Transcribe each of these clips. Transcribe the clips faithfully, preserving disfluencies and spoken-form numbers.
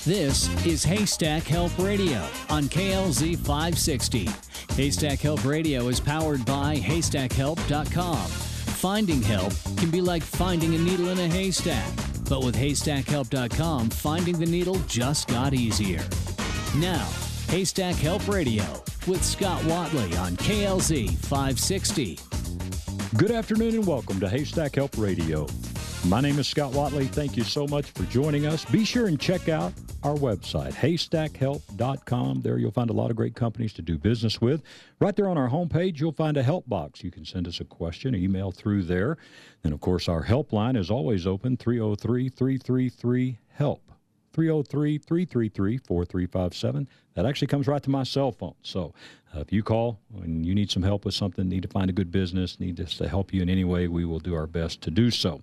This is Haystack Help Radio on K L Z five sixty. Haystack Help Radio is powered by haystack help dot com. Finding help can be like finding a needle in a haystack, but with haystack help dot com, finding the needle just got easier. Now, Haystack Help Radio with Scott Watley on K L Z five sixty. Good afternoon and welcome to Haystack Help Radio. My name is Scott Watley. Thank you so much for joining us. Be sure and check out our website, haystack help dot com. There you'll find a lot of great companies to do business with. Right there on our homepage, you'll find a help box. You can send us a question, email through there. And, of course, our helpline is always open, three oh three, three three three, HELP. three oh three, three three three, four three five seven. That actually comes right to my cell phone. So uh, if you call and you need some help with something, need to find a good business, need us to help you in any way, we will do our best to do so.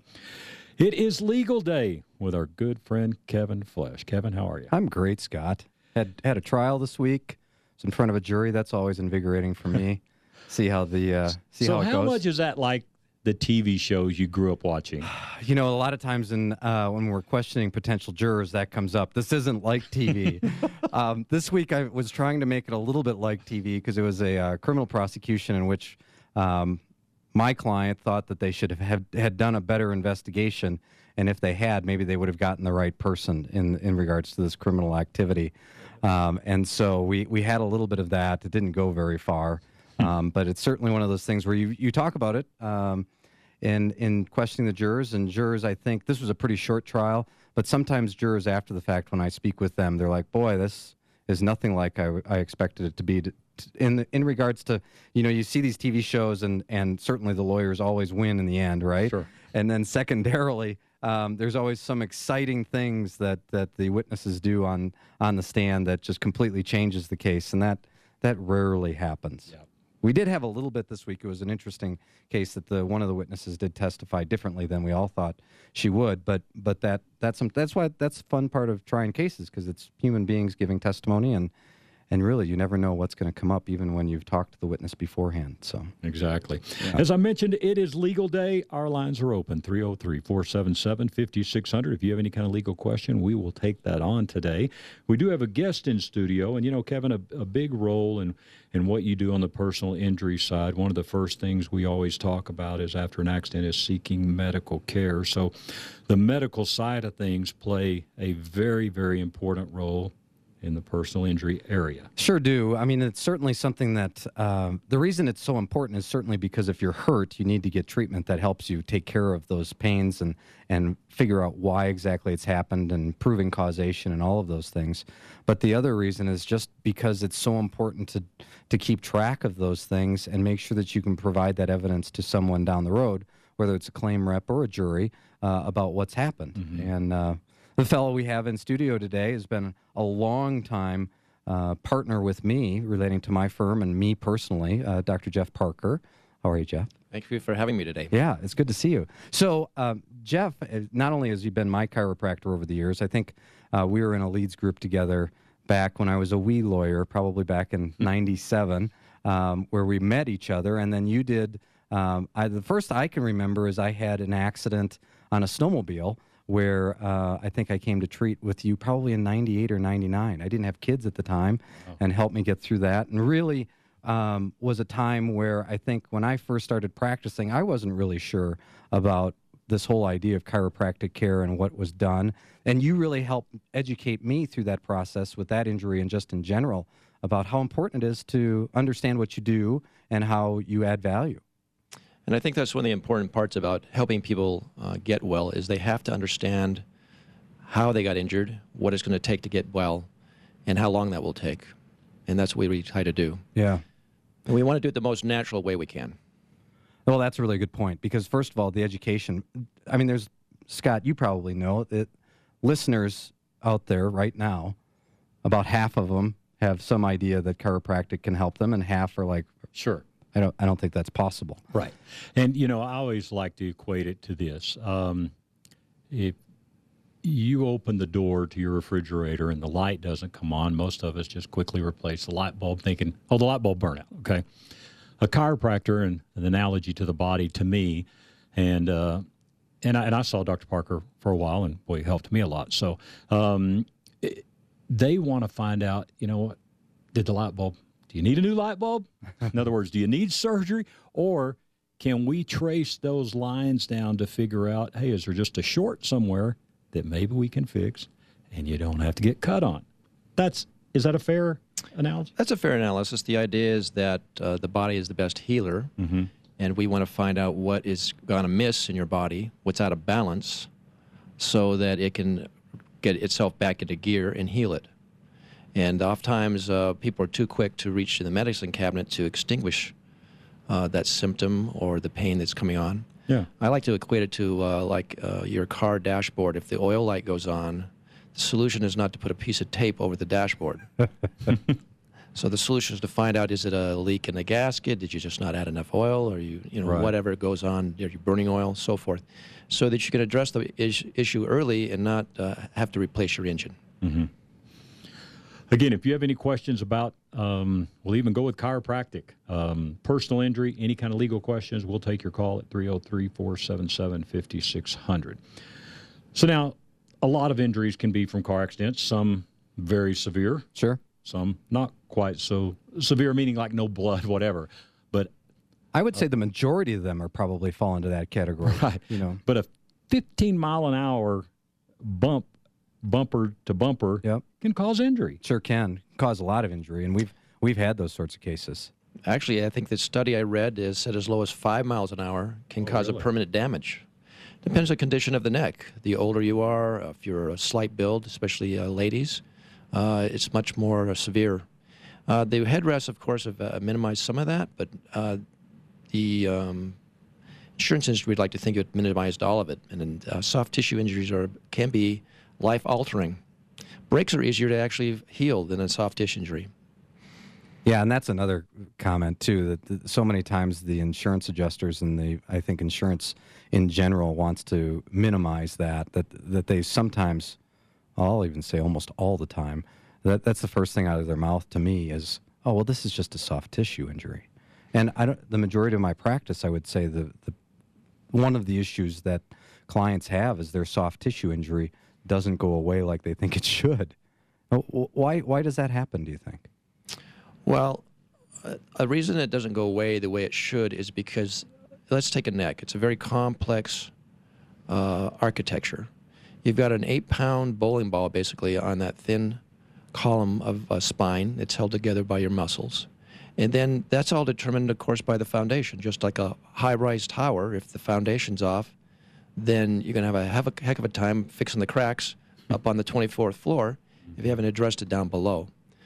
It is legal day with our good friend Kevin Flesh. Kevin, how are you? I'm great, Scott. Had had a trial this week. It's in front of a jury. That's always invigorating for me. see how the uh, see so how it how goes. much is that like the T V shows you grew up watching? You know, a lot of times in uh, when we're questioning potential jurors, that comes up. This isn't like T V. um, this week I was trying to make it a little bit like T V because it was a uh, criminal prosecution in which um, my client thought that they should have, have had done a better investigation, and if they had, maybe they would have gotten the right person in in regards to this criminal activity. Um, and so we, we had a little bit of that. It didn't go very far, um, but it's certainly one of those things where you, you talk about it um, in, in questioning the jurors. And jurors, I think, this was a pretty short trial, but sometimes jurors after the fact, when I speak with them, they're like, boy, this is nothing like I, I expected it to be. To, in in regards to, you know, you see these T V shows and, and certainly the lawyers always win in the end, right? Sure. And then secondarily, Um, there's always some exciting things that, that the witnesses do on, on the stand that just completely changes the case, and that, that rarely happens. Yep. We did have a little bit this week. It was an interesting case that the one of the witnesses did testify differently than we all thought she would, but but that that's some, that's why that's the fun part of trying cases, because it's human beings giving testimony, and and really you never know what's going to come up even when you've talked to the witness beforehand. So exactly. Yeah. As I mentioned, it is legal day. Our lines are open, three oh three, four seven seven, five six zero zero. If you have any kind of legal question, we will take that on today. We do have a guest in studio, and, you know, Kevin, a, a big role in, in what you do on the personal injury side. One of the first things we always talk about is after an accident is seeking medical care. So the medical side of things play a very, very important role in the personal injury area. Sure do. I mean, it's certainly something that uh, the reason it's so important is certainly because if you're hurt, you need to get treatment that helps you take care of those pains and, and figure out why exactly it's happened and proving causation and all of those things. But the other reason is just because it's so important to, to keep track of those things and make sure that you can provide that evidence to someone down the road, whether it's a claim rep or a jury, uh, about what's happened. Mm-hmm. And uh, the fellow we have in studio today has been a long time uh, partner with me relating to my firm and me personally, uh, Doctor Jeff Parker. How are you, Jeff? Thank you for having me today. Yeah, it's good to see you. So, um, Jeff, not only has he been my chiropractor over the years, I think uh, we were in a leads group together back when I was a wee lawyer, probably back in ninety-seven, um, where we met each other, and then you did, um, I, the first I can remember is I had an accident on a snowmobile where uh, I think I came to treat with you probably in ninety-eight or ninety-nine. I didn't have kids at the time, oh. and helped me get through that. And really um, was a time where I think when I first started practicing, I wasn't really sure about this whole idea of chiropractic care and what was done. And you really helped educate me through that process with that injury and just in general about how important it is to understand what you do and how you add value. And I think that's one of the important parts about helping people uh, get well is they have to understand how they got injured, what it's going to take to get well, and how long that will take. And that's what we try to do. Yeah. And we want to do it the most natural way we can. Well, that's a really good point, because first of all, the education, I mean, there's, Scott, you probably know that listeners out there right now, about half of them have some idea that chiropractic can help them, and half are like, sure. I don't, I don't think that's possible. Right. And, you know, I always like to equate it to this. Um, if you open the door to your refrigerator and the light doesn't come on, most of us just quickly replace the light bulb thinking, oh, the light bulb burned out, okay? A chiropractor, and an analogy to the body to me, and uh, and, I, and I saw Doctor Parker for a while, and, boy, he helped me a lot. So um, it, they want to find out, you know, what did the light bulb, do you need a new light bulb? In other words, do you need surgery? Or can we trace those lines down to figure out, hey, is there just a short somewhere that maybe we can fix and you don't have to get cut on? That's, is that a fair analogy? That's a fair analysis. The idea is that uh, the body is the best healer, mm-hmm. and we want to find out what is gone amiss in your body, what's out of balance, so that it can get itself back into gear and heal it. And oftentimes uh, people are too quick to reach in the medicine cabinet to extinguish uh, that symptom or the pain that's coming on. Yeah. I like to equate it to uh, like uh, your car dashboard. If the oil light goes on, the solution is not to put a piece of tape over the dashboard. So the solution is to find out, is it a leak in the gasket? Did you just not add enough oil? Or you, you know, Right. whatever goes on, are you burning oil, so forth, so that you can address the is issue early and not uh, have to replace your engine. Mm-hmm. Again, if you have any questions about, um, we'll even go with chiropractic, um, personal injury, any kind of legal questions, we'll take your call at three oh three, four seven seven, five six zero zero. So now, a lot of injuries can be from car accidents, some very severe, Sure. some not quite so severe, meaning like no blood, whatever. But I would say the majority of them are probably fall into that category. right, You know. but a fifteen mile an hour bump, bumper to bumper, Yep. can cause injury. Sure can cause a lot of injury, and we've we've had those sorts of cases. Actually, I think the study I read is said as low as five miles an hour can Oh, cause really? a permanent damage. Depends on the condition of the neck. The older you are, if you're a slight build, especially uh, ladies, uh, it's much more uh, severe. Uh, the headrests, of course, have uh, minimized some of that, but uh, the um, insurance industry would like to think it minimized all of it. And then, uh, soft tissue injuries are can be life-altering. Breaks are easier to actually heal than a soft tissue injury. Yeah, and that's another comment too. That th- so many times the insurance adjusters and the I think insurance in general wants to minimize that. That that they sometimes, I'll even say almost all the time, that that's the first thing out of their mouth to me is, oh well, this is just a soft tissue injury. And I don't. The majority of my practice, I would say the the one of the issues that clients have is their soft tissue injury doesn't go away like they think it should. Why why does that happen, do you think? Well, uh, a reason it doesn't go away the way it should is because, let's take a neck. It's a very complex uh, architecture. You've got an eight-pound bowling ball, basically, on that thin column of uh, spine that's held together by your muscles. And then that's all determined, of course, by the foundation. Just like a high-rise tower, if the foundation's off, then you're going to have a, have a heck of a time fixing the cracks up on the twenty-fourth floor if you haven't addressed it down below.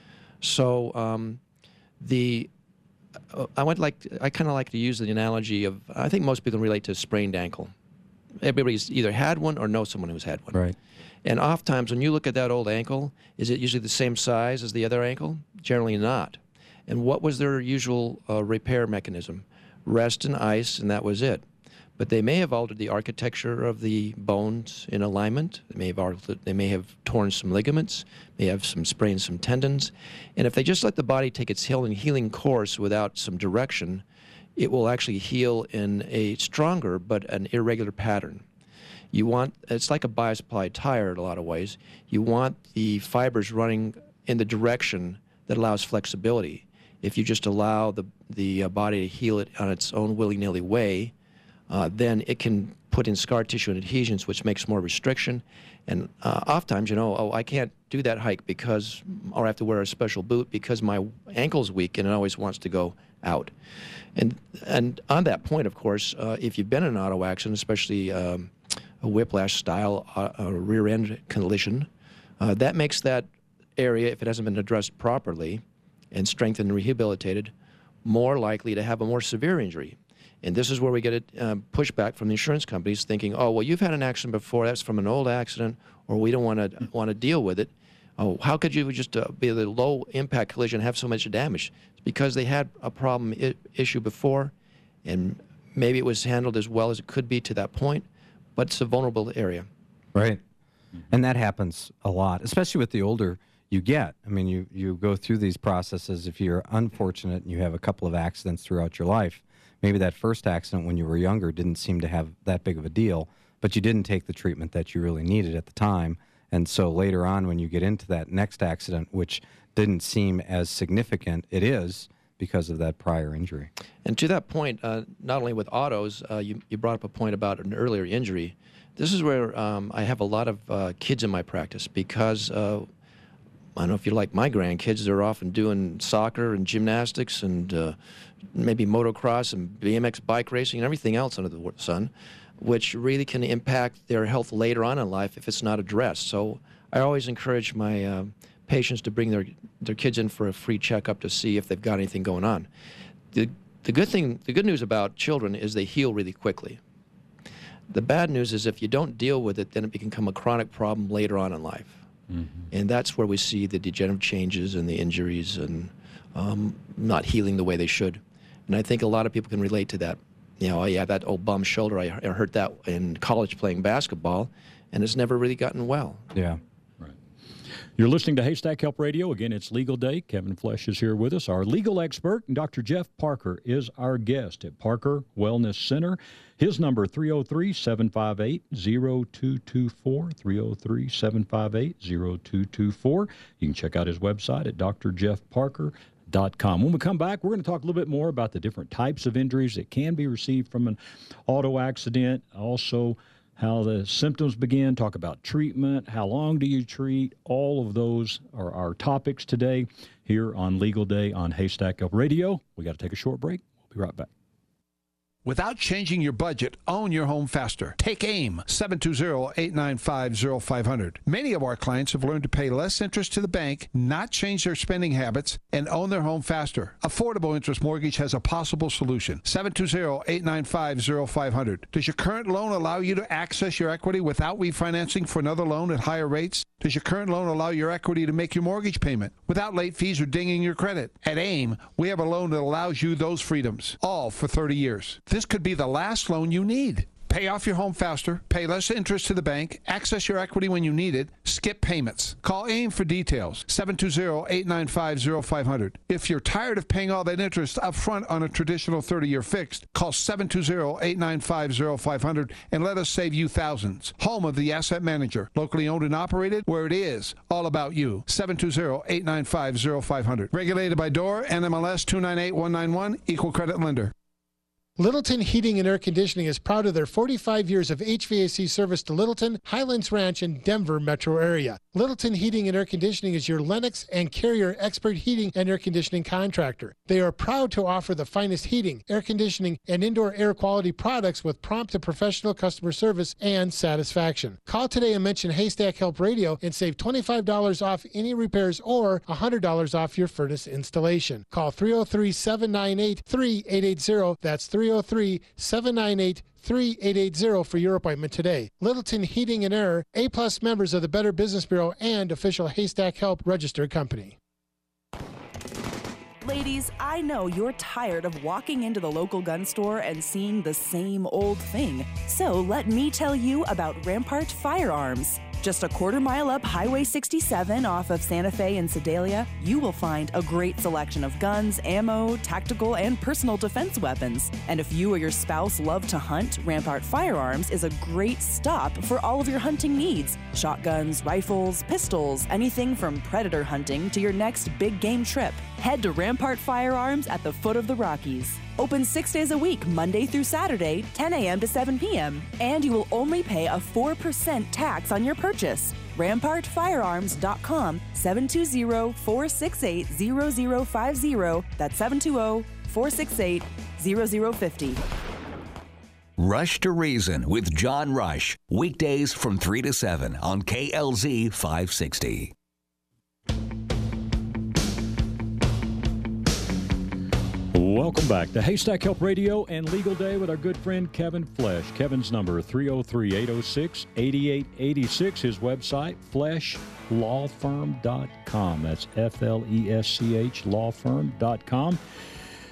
So um, the uh, I would like to, I kind of like to use the analogy of, I think most people can relate to a sprained ankle. Everybody's either had one or know someone who's had one. Right. And oftentimes when you look at that old ankle, is it usually the same size as the other ankle? Generally not. And what was their usual uh, repair mechanism? Rest and ice, and that was it. But they may have altered the architecture of the bones in alignment. They may have altered, they may have torn some ligaments, may have some sprained some tendons. And if they just let the body take its healing healing course without some direction, it will actually heal in a stronger but an irregular pattern. You want, it's like a bias-applied tire in a lot of ways. You want the fibers running in the direction that allows flexibility. If you just allow the, the uh, body to heal it on its own willy-nilly way, Uh, then it can put in scar tissue and adhesions, which makes more restriction. And uh, oftentimes, you know, oh, I can't do that hike because, or I have to wear a special boot because my ankle's weak and it always wants to go out. And and on that point, of course, uh, if you've been in an auto accident, especially um, a whiplash-style uh, rear-end collision, uh, that makes that area, if it hasn't been addressed properly and strengthened and rehabilitated, more likely to have a more severe injury. And this is where we get a uh, pushback from the insurance companies thinking, oh, well, you've had an accident before, that's from an old accident, or we don't want to want to deal with it. Oh, how could you just uh, be a low-impact collision and have so much damage? It's because they had a problem I issue before, and maybe it was handled as well as it could be to that point, but it's a vulnerable area. Right. And that happens a lot, especially with the older you get. I mean, you, you go through these processes. If you're unfortunate and you have a couple of accidents throughout your life, maybe that first accident when you were younger didn't seem to have that big of a deal, but you didn't take the treatment that you really needed at the time, And so later on, when you get into that next accident, which didn't seem as significant, it is because of that prior injury. And to that point, uh, not only with autos, uh, you, you brought up a point about an earlier injury. This is where um, I have a lot of uh, kids in my practice because uh, I don't know if you're like my grandkids, they're often doing soccer and gymnastics and uh, maybe motocross and B M X bike racing and everything else under the sun, which really can impact their health later on in life if it's not addressed. So I always encourage my uh, patients to bring their, their kids in for a free checkup to see if they've got anything going on. The, the good thing, the good news about children is they heal really quickly. The bad news is if you don't deal with it, then it can become a chronic problem later on in life. Mm-hmm. And that's where we see the degenerative changes and the injuries and um, not healing the way they should. And I think a lot of people can relate to that. You know, I have that old bum shoulder. I, I hurt that in college playing basketball, and it's never really gotten well. Yeah. Right. You're listening to Haystack Help Radio. Again, it's Legal Day. Kevin Flesh is here with us. Our legal expert, and Doctor Jeff Parker, is our guest at Parker Wellness Center. His number, three oh three, seven five eight, oh two two four, three oh three, seven five eight, oh two two four. You can check out his website at d r jeff parker dot com. When we come back, we're going to talk a little bit more about the different types of injuries that can be received from an auto accident, also how the symptoms begin, talk about treatment, how long do you treat. All of those are our topics today here on Legal Day on Haystack Help Radio. We got to take a short break. We'll be right back. Without changing your budget, own your home faster. Take AIM, seven two zero, eight nine five, zero five zero zero. Many of our clients have learned to pay less interest to the bank, not change their spending habits, and own their home faster. Affordable Interest Mortgage has a possible solution. seven two zero, eight nine five, zero five zero zero. Does your current loan allow you to access your equity without refinancing for another loan at higher rates? Does your current loan allow your equity to make your mortgage payment without late fees or dinging your credit? At AIM, we have a loan that allows you those freedoms, all for thirty years. This could be the last loan you need. Pay off your home faster, pay less interest to the bank, access your equity when you need it, skip payments. Call AIM for details, seven two zero, eight nine five, zero five zero zero. If you're tired of paying all that interest up front on a traditional thirty-year fixed, call seven two zero, eight nine five, zero five zero zero and let us save you thousands. Home of the Asset Manager, locally owned and operated, where it is all about you. seven two zero, eight nine five, zero five zero zero. Regulated by D O R, N M L S two nine eight one nine one, Equal Credit Lender. Littleton Heating and Air Conditioning is proud of their forty-five years of H V A C service to Littleton, Highlands Ranch, and Denver metro area. Littleton Heating and Air Conditioning is your Lennox and Carrier expert heating and air conditioning contractor. They are proud to offer the finest heating, air conditioning, and indoor air quality products with prompt and professional customer service and satisfaction. Call today and mention Haystack Help Radio and save twenty-five dollars off any repairs or one hundred dollars off your furnace installation. Call three oh three, seven nine eight, three eight eight zero. That's three oh three, seven nine eight, three eight eight zero for your appointment today. Littleton Heating and Air, A-plus members of the Better Business Bureau and official Haystack Help registered company. Ladies, I know you're tired of walking into the local gun store and seeing the same old thing. So let me tell you about Rampart Firearms. Just a quarter mile up Highway sixty-seven off of Santa Fe and Sedalia, you will find a great selection of guns, ammo, tactical, and personal defense weapons. And if you or your spouse love to hunt, Rampart Firearms is a great stop for all of your hunting needs. Shotguns, rifles, pistols, anything from predator hunting to your next big game trip. Head to Rampart Firearms at the foot of the Rockies. Open six days a week, Monday through Saturday, ten a.m. to seven p.m. And you will only pay a four percent tax on your purchase. Rampart Firearms dot com, seven two zero, four six eight, zero zero five zero. That's seven two zero, four six eight, zero zero five zero. Rush to Reason with John Rush. Weekdays from three to seven on K L Z five sixty. Welcome back to Haystack Help Radio and Legal Day with our good friend Kevin Flesh. Kevin's number three oh three, eight oh six, eight eight eight six. His website, flesh law firm dot com. That's F L E S C H law firm dot com.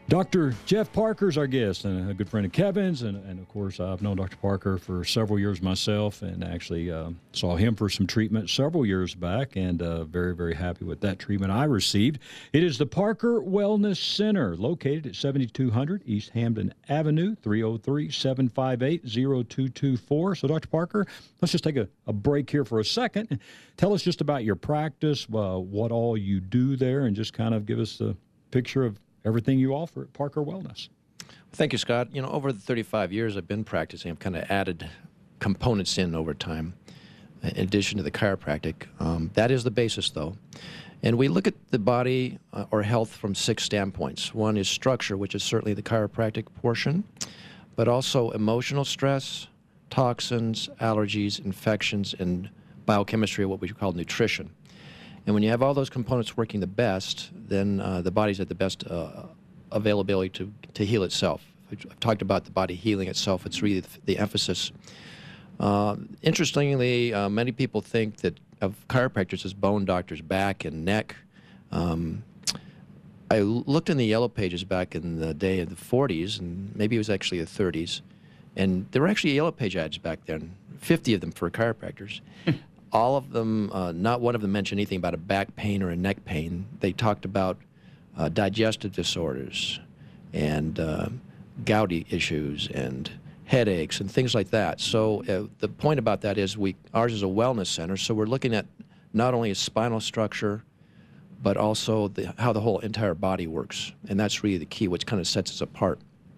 Doctor Jeff Parker's our guest, and a good friend of Kevin's, and, and of course I've known Doctor Parker for several years myself, and actually uh, saw him for some treatment several years back, and uh, very, very happy with that treatment I received. It is the Parker Wellness Center, located at seventy-two hundred East Hampden Avenue, three oh three, seven five eight, oh two two four. So Doctor Parker, let's just take a, a break here for a second. Tell us just about your practice, uh, what all you do there, and just kind of give us a picture of everything you offer at Parker Wellness. Thank you, Scott. You know, over the thirty-five years I've been practicing, I've kind of added components in over time, in addition to the chiropractic. Um, that is the basis, though. And we look at the body uh, or health from six standpoints. One is structure, which is certainly the chiropractic portion, but also emotional stress, toxins, allergies, infections, and biochemistry, what we call nutrition. And when you have all those components working the best, then uh, the body's at the best uh, availability to, to heal itself. I've talked about the body healing itself. It's really the, the emphasis. Uh, interestingly, uh, many people think that of chiropractors as bone doctors, back and neck. Um, I looked in the yellow pages back in the day of the forties, and maybe it was actually the thirties, and there were actually yellow page ads back then, fifty of them for chiropractors. All of them, uh, not one of them mentioned anything about a back pain or a neck pain. They talked about uh, digestive disorders and uh, gouty issues and headaches and things like that. So uh, the point about that is we ours is a wellness center, so we're looking at not only a spinal structure, but also the, how the whole entire body works. And that's really the key, which kind of sets us apart.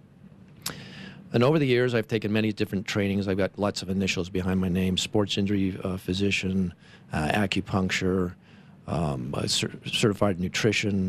And over the years, I've taken many different trainings. I've got lots of initials behind my name: sports injury uh, physician, uh, acupuncture, um, uh, cer- certified nutrition.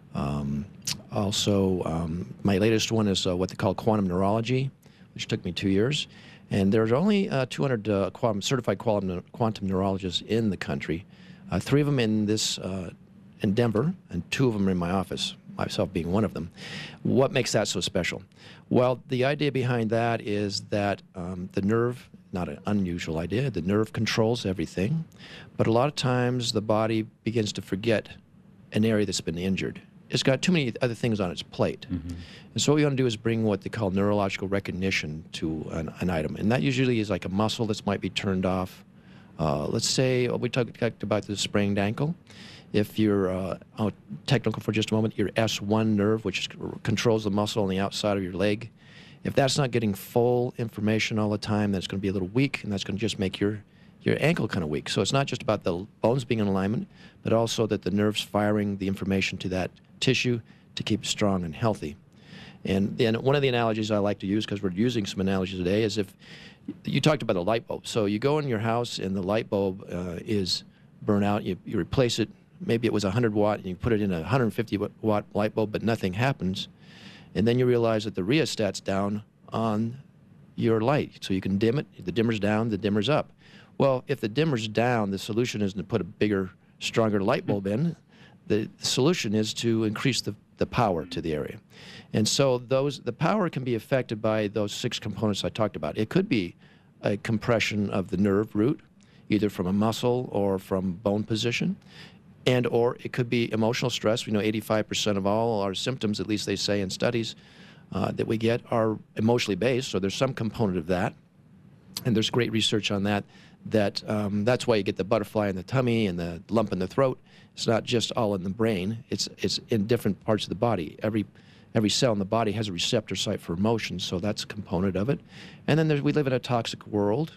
Um, also, um, my latest one is uh, what they call quantum neurology, which took me two years. And there's only uh, two hundred uh, quantum, certified quantum, quantum neurologists in the country, uh, three of them in this uh, in Denver, and two of them are in my office, myself being one of them. What makes that so special? Well, the idea behind that is that um, the nerve, not an unusual idea, the nerve controls everything, but a lot of times the body begins to forget an area that's been injured. It's got too many other things on its plate. Mm-hmm. And so what we want to do is bring what they call neurological recognition to an, an item. And that usually is like a muscle that might be turned off. Uh, let's say, we talked, talked about the sprained ankle. If you're uh, oh, technical for just a moment, your S one nerve, which controls the muscle on the outside of your leg, if that's not getting full information all the time, then it's going to be a little weak, and that's going to just make your, your ankle kind of weak. So it's not just about the bones being in alignment, but also that the nerves firing the information to that tissue to keep it strong and healthy. And, and one of the analogies I like to use, because we're using some analogies today, is if you talked about a light bulb. So you go in your house and the light bulb uh, is burnt out, you, you replace it. Maybe it was one hundred watt, and you put it in a one hundred fifty watt light bulb, but nothing happens. And then you realize that the rheostat's down on your light. So you can dim it. The dimmer's down, the dimmer's up. Well, if the dimmer's down, the solution isn't to put a bigger, stronger light bulb in. The solution is to increase the, the power to the area. And so those the power can be affected by those six components I talked about. It could be a compression of the nerve root, either from a muscle or from bone position. And or it could be emotional stress. We know eighty-five percent of all our symptoms, at least they say in studies, uh, that we get are emotionally based. So there's some component of that. And there's great research on that. That um, that's why you get the butterfly in the tummy and the lump in the throat. It's not just all in the brain. It's it's in different parts of the body. Every every cell in the body has a receptor site for emotion. So that's a component of it. And then there's, we live in a toxic world.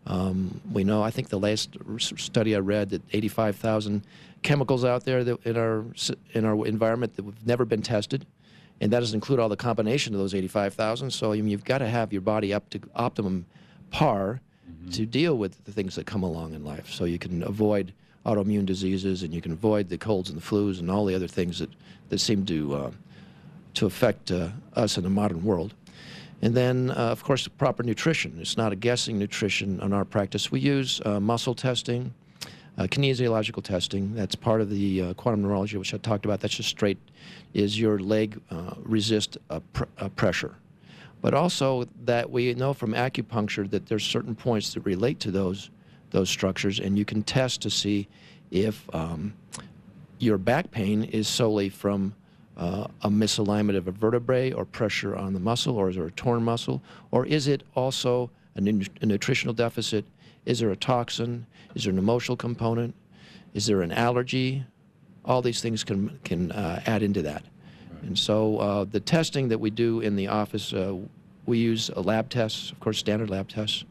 Um, we know, I think the last study I read, that eighty-five thousand chemicals out there that in our in our environment that have never been tested, and that doesn't include all the combination of those eighty-five thousand. So I mean, you've got to have your body up to optimum par mm-hmm. to deal with the things that come along in life. So you can avoid autoimmune diseases, and you can avoid the colds and the flus and all the other things that, that seem to uh, to affect uh, us in the modern world. And then, uh, of course, proper nutrition. It's not a guessing nutrition on our practice. We use uh, muscle testing, uh, kinesiological testing. That's part of the uh, quantum neurology, which I talked about. That's just straight, is your leg uh, resist a pr- a pressure. But also that we know from acupuncture that there's certain points that relate to those those structures, and you can test to see if um, your back pain is solely from uh, a misalignment of a vertebrae or pressure on the muscle, or is there a torn muscle? Or is it also a, nu- a nutritional deficit? Is there a toxin? Is there an emotional component? Is there an allergy? All these things can, can uh, add into that. Right. And so uh, the testing that we do in the office, uh, we use a lab tests, of course, standard lab tests.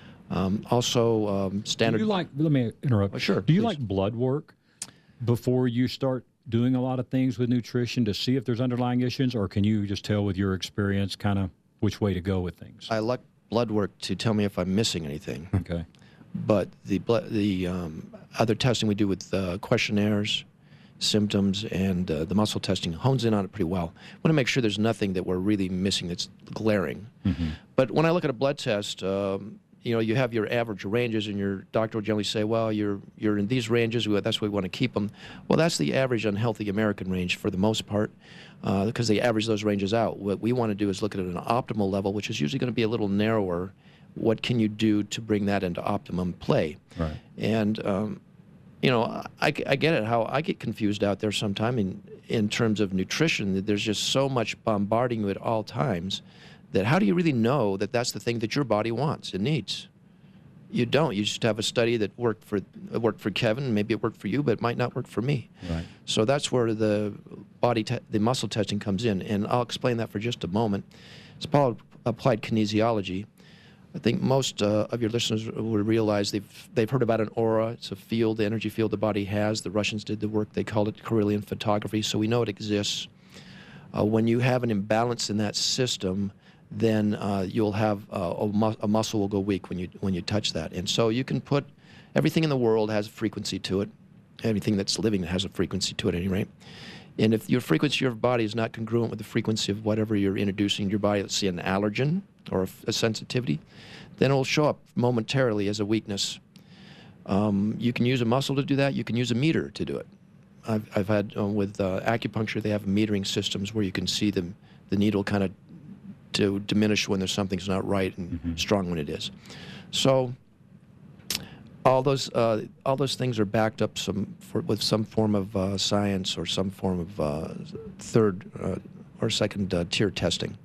Um, also, um, standard. Do you like? Let me interrupt. Oh, sure. Do you please. like blood work before you start doing a lot of things with nutrition to see if there's underlying issues, or can you just tell with your experience kind of which way to go with things? I like blood work to tell me if I'm missing anything. Okay. But the blood, the um, other testing we do with uh, questionnaires, symptoms, and uh, the muscle testing hones in on it pretty well. I want to make sure there's nothing that we're really missing that's glaring. Mm-hmm. But when I look at a blood test, um, you know, you have your average ranges, and your doctor will generally say, well, you're you're in these ranges, that's why we want to keep them. Well, that's the average unhealthy American range for the most part, uh, because they average those ranges out. What we want to do is look at it at an optimal level, which is usually going to be a little narrower. What can you do to bring that into optimum play? Right. And, um, you know, I, I get it, how I get confused out there sometime in, in terms of nutrition, that there's just so much bombarding you at all times that how do you really know that that's the thing that your body wants and needs? You don't. You just have a study that worked for worked for Kevin, maybe it worked for you, but it might not work for me. Right. So that's where the body, te- the muscle testing comes in, and I'll explain that for just a moment. It's called applied kinesiology. I think most uh, of your listeners will realize they've they've heard about an aura. It's a field, the energy field the body has. The Russians did the work. They called it Kirlian photography, so we know it exists. Uh, when you have an imbalance in that system, then uh, you'll have uh, a, mu- a muscle will go weak when you when you touch that. And so you can put everything in the world has a frequency to it. Everything that's living has a frequency to it, at any rate. And if your frequency of your body is not congruent with the frequency of whatever you're introducing in your body, let's say an allergen or a, a sensitivity, then it will show up momentarily as a weakness. Um, you can use a muscle to do that. You can use a meter to do it. I've, I've had, uh, with uh, acupuncture, they have metering systems where you can see the, the needle kind of to diminish when there's something's not right and mm-hmm. strong when it is. So all those uh, all those things are backed up some for, with some form of uh, science or some form of uh, third uh, or second uh, tier testing.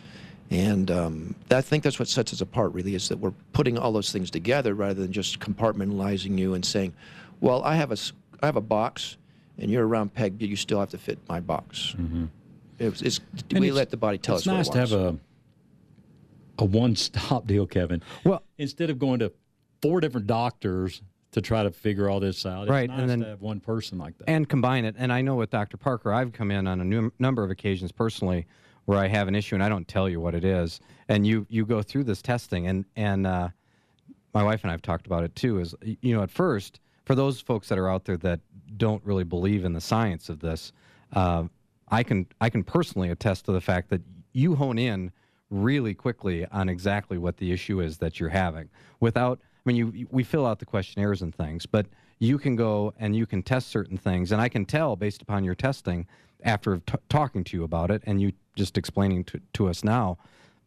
And um, I think that's what sets us apart, really, is that we're putting all those things together rather than just compartmentalizing you and saying, well, I have a, I have a box, and you're a round peg, but you still have to fit my box. Mm-hmm. It's, it's, we it's, let the body tell it's us nice what it wants. to have a a one-stop deal, Kevin. Well, instead of going to four different doctors to try to figure all this out, it's right, nice and then, to have one person like that. And combine it. And I know with Doctor Parker, I've come in on a num- number of occasions personally where I have an issue and I don't tell you what it is. And you, you go through this testing, and, and uh, my wife and I have talked about it too, is, you know, at first, for those folks that are out there that don't really believe in the science of this, uh, I can I can personally attest to the fact that you hone in really quickly on exactly what the issue is that you're having. Without, I mean, you we fill out the questionnaires and things, but you can go and you can test certain things, and I can tell based upon your testing after t- talking to you about it and you just explaining to, to us now,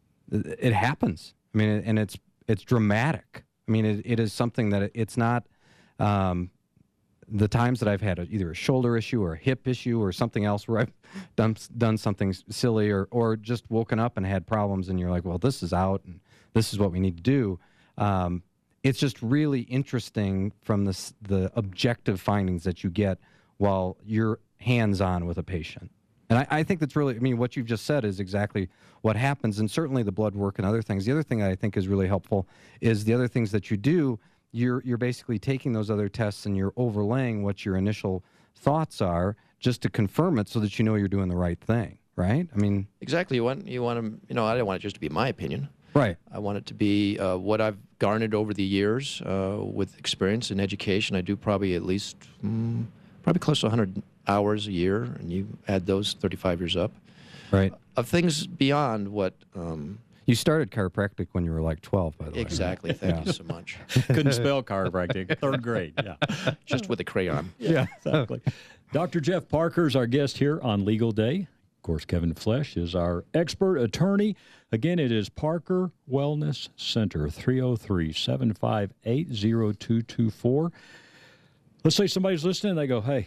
it happens. I mean, and it's it's dramatic. I mean, it, it is something that it, it's not. Um, the times that I've had a, either a shoulder issue or a hip issue or something else where I've done done something silly or or just woken up and had problems, and you're like, well, this is out and this is what we need to do. Um, it's just really interesting from the the objective findings that you get while you're hands-on with a patient. And I, I think that's really, I mean, what you've just said is exactly what happens, and certainly the blood work and other things. The other thing I think is really helpful is the other things that you do. You're you're basically taking those other tests and you're overlaying what your initial thoughts are just to confirm it so that you know you're doing the right thing, right? I mean, exactly. You want you want to you know I don't want it just to be my opinion, right? I want it to be uh, what I've garnered over the years uh, with experience and education. I do probably at least mm, probably close to one hundred hours a year, and you add those thirty-five years up, right? Of things beyond what. Um, You started chiropractic when you were like twelve, by the way. Exactly. Thank yeah. you so much. Couldn't spell chiropractic. Third grade. Yeah. Just with a crayon. Yeah, yeah, exactly. Doctor Jeff Parker is our guest here on Legal Day. Of course, Kevin Flesh is our expert attorney. Again, it is Parker Wellness Center, three oh three, seven five eight, oh two two four. Let's say somebody's listening and they go, hey,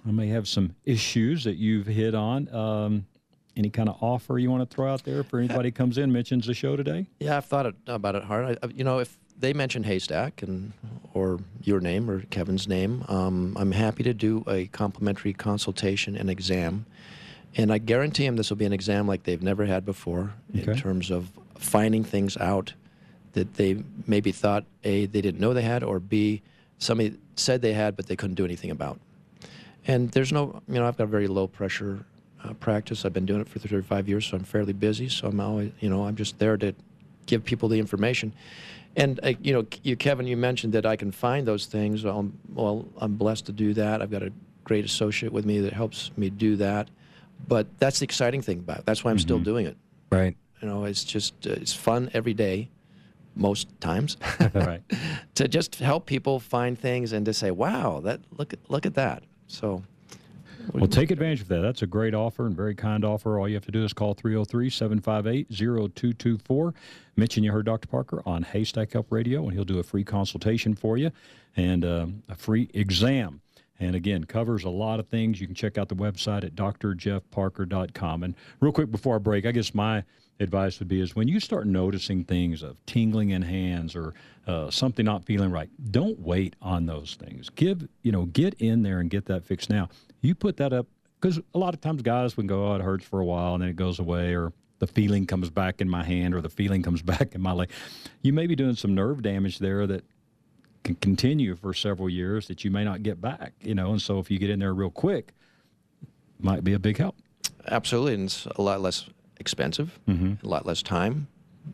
I may have some issues that you've hit on. Um, any kind of offer you want to throw out there for anybody who comes in, mentions the show today? Yeah, I've thought it, about it hard. I, you know, if they mention Haystack and or your name or Kevin's name, um, I'm happy to do a complimentary consultation and exam. And I guarantee them this will be an exam like they've never had before Okay. in terms of finding things out that they maybe thought, A, they didn't know they had, or B, somebody said they had but they couldn't do anything about. And there's no, you know, I've got a very low pressure uh, practice. I've been doing it for thirty-five years, so I'm fairly busy. So I'm always, you know, I'm just there to give people the information. And, uh, you know, you, Kevin, you mentioned that I can find those things. Um, well, I'm blessed to do that. I've got a great associate with me that helps me do that. But that's the exciting thing about it. That's why I'm mm-hmm. still doing it. Right. You know, it's just, uh, it's fun every day, most times, right. to just help people find things and to say, wow, that look at, look at that. So, well, take advantage of that. That's a great offer and very kind offer. All you have to do is call three oh three, seven five eight, oh two two four. Mention you heard Doctor Parker on Haystack Help Radio, and he'll do a free consultation for you and um, a free exam. And, again, covers a lot of things. You can check out the website at d r jeff parker dot com. And real quick before I break, I guess my advice would be is when you start noticing things of tingling in hands or uh, something not feeling right, don't wait on those things. Give, you know, get in there and get that fixed now. You put that up because a lot of times guys would go, oh, it hurts for a while and then it goes away, or the feeling comes back in my hand or the feeling comes back in my leg. You may be doing some nerve damage there that can continue for several years that you may not get back, you know, and so if you get in there real quick, might be a big help. Absolutely, and it's a lot less expensive, mm-hmm. a lot less time,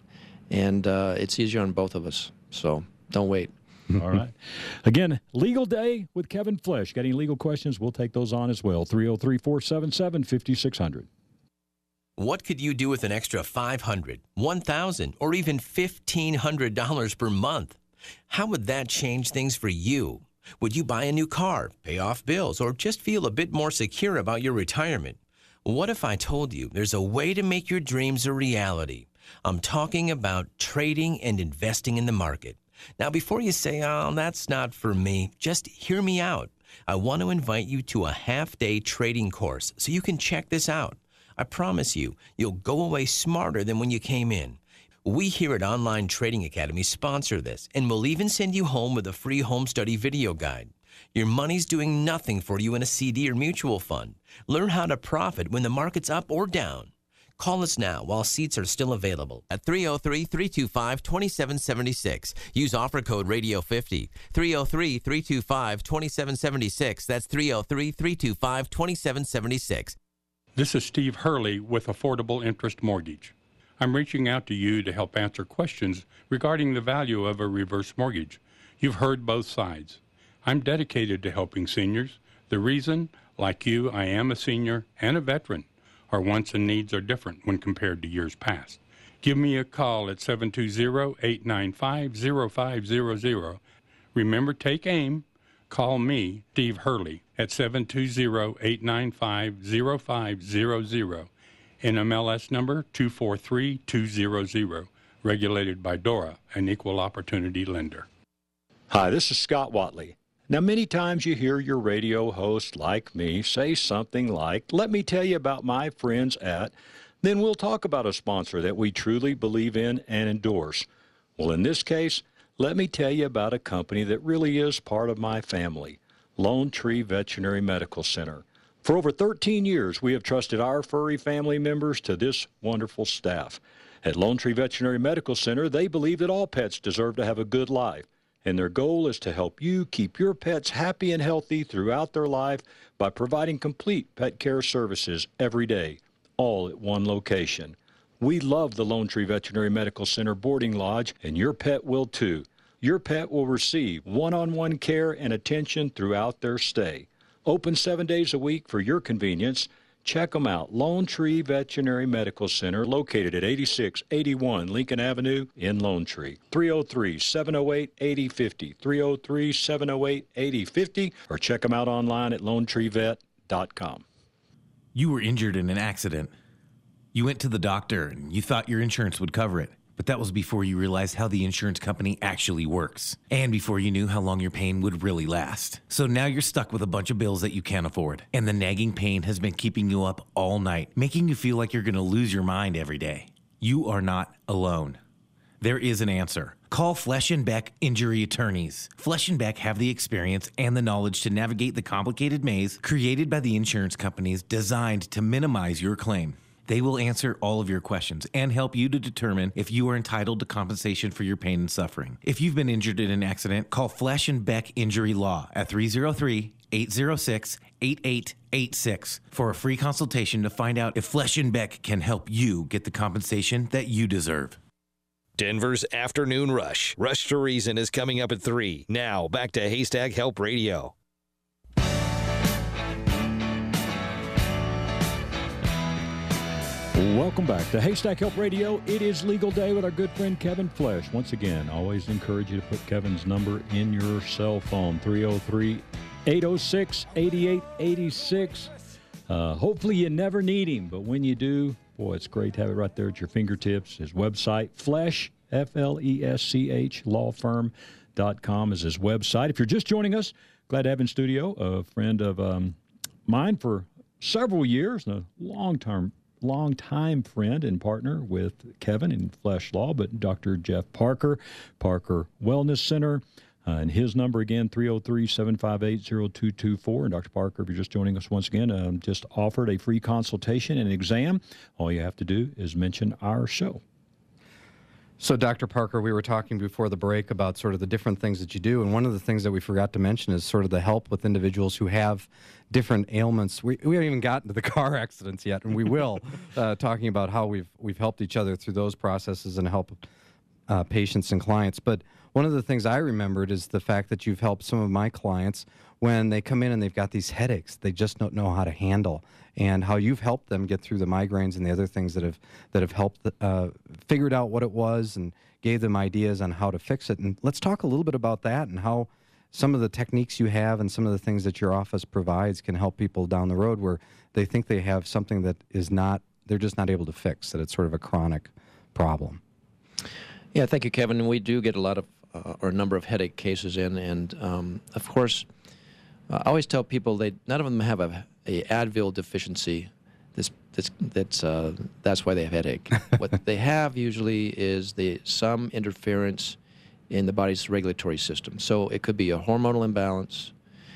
and uh, it's easier on both of us, so don't wait. All right. Again, Legal Day with Kevin Flesh. Got any legal questions? We'll take those on as well. three oh three, four seven seven, five six zero zero. What could you do with an extra five hundred dollars, one thousand dollars, or even fifteen hundred dollars per month? How would that change things for you? Would you buy a new car, pay off bills, or just feel a bit more secure about your retirement? What if I told you there's a way to make your dreams a reality? I'm talking about trading and investing in the market. Now, before you say, oh, that's not for me, just hear me out. I want to invite you to a half-day trading course so you can check this out. I promise you, you'll go away smarter than when you came in. We here at Online Trading Academy sponsor this, and we'll even send you home with a free home study video guide. Your money's doing nothing for you in a C D or mutual fund. Learn how to profit when the market's up or down. Call us now while seats are still available at three oh three, three two five, two seven seven six. Use offer code radio fifty. three oh three, three two five, two seven seven six. That's three oh three, three two five, two seven seven six. This is Steve Hurley with Affordable Interest Mortgage. I'm reaching out to you to help answer questions regarding the value of a reverse mortgage. You've heard both sides. I'm dedicated to helping seniors. The reason, like you, I am a senior and a veteran. Our wants and needs are different when compared to years past. Give me a call at seven two zero, eight nine five, zero five zero zero. Remember, take AIM. Call me, Steve Hurley, at seven two zero, eight nine five, zero five zero zero. N M L S number two four three two zero zero. Regulated by DORA, an equal opportunity lender. Hi, this is Scott Watley. Now, many times you hear your radio host like me say something like, let me tell you about my friends at, then we'll talk about a sponsor that we truly believe in and endorse. Well, in this case, let me tell you about a company that really is part of my family, Lone Tree Veterinary Medical Center. For over thirteen years, we have trusted our furry family members to this wonderful staff. At Lone Tree Veterinary Medical Center, they believe that all pets deserve to have a good life, and their goal is to help you keep your pets happy and healthy throughout their life by providing complete pet care services every day, all at one location. We love the Lone Tree Veterinary Medical Center boarding lodge, and your pet will too. Your pet will receive one-on-one care and attention throughout their stay. Open seven days a week for your convenience. Check them out. Lone Tree Veterinary Medical Center, located at eighty-six eighty-one Lincoln Avenue in Lone Tree. three oh three, seven oh eight, eight oh five oh, three oh three, seven oh eight, eight oh five oh, or check them out online at lone tree vet dot com. You were injured in an accident. You went to the doctor and you thought your insurance would cover it. But that was before you realized how the insurance company actually works, and before you knew how long your pain would really last. So now you're stuck with a bunch of bills that you can't afford, and the nagging pain has been keeping you up all night, making you feel like you're going to lose your mind every day. You are not alone. There is an answer. Call Flesh and Beck Injury Attorneys. Flesh and Beck have the experience and the knowledge to navigate the complicated maze created by the insurance companies designed to minimize your claim. They will answer all of your questions and help you to determine if you are entitled to compensation for your pain and suffering. If you've been injured in an accident, call Flesh and Beck Injury Law at three oh three, eight oh six, eight eight eight six for a free consultation to find out if Flesh and Beck can help you get the compensation that you deserve. Denver's Afternoon Rush. Rush to Reason is coming up at three. Now, back to Haystack Help Radio. Welcome back to Haystack Help Radio. It is legal day with our good friend Kevin Flesh. Once again, always encourage you to put Kevin's number in your cell phone, three oh three, eight oh six, eight eight eight six. Uh, hopefully you never need him, but when you do, boy, it's great to have it right there at your fingertips. His website, Flesh, F L E S C H, lawfirm dot com is his website. If you're just joining us, glad to have in studio a friend of um, mine for several years, and a long-term long-time friend and partner with Kevin in Flesh Law, but Doctor Jeff Parker, Parker Wellness Center. Uh, and his number again, three oh three, seven five eight, oh two two four. And Doctor Parker, if you're just joining us once again, um, just offered a free consultation and exam. All you have to do is mention our show. So, Doctor Parker, we were talking before the break about sort of the different things that you do, and one of the things that we forgot to mention is sort of the help with individuals who have different ailments. We, we haven't even gotten to the car accidents yet, and we will, uh, talking about how we've we've helped each other through those processes and help uh, patients and clients. But one of the things I remembered is the fact that you've helped some of my clients when they come in and they've got these headaches they just don't know how to handle, and how you've helped them get through the migraines and the other things that have that have helped uh, figured out what it was and gave them ideas on how to fix it. And let's talk a little bit about that and how some of the techniques you have and some of the things that your office provides can help people down the road where they think they have something that is not, they're just not able to fix, that it's sort of a chronic problem. Yeah, thank you, Kevin. We do get a lot of, uh, or a number of headache cases in, and um, of course, uh, I always tell people they none of them have a, a Advil deficiency. This, this, that's uh, that's why they have headache. What they have usually is the some interference in the body's regulatory system. So it could be a hormonal imbalance,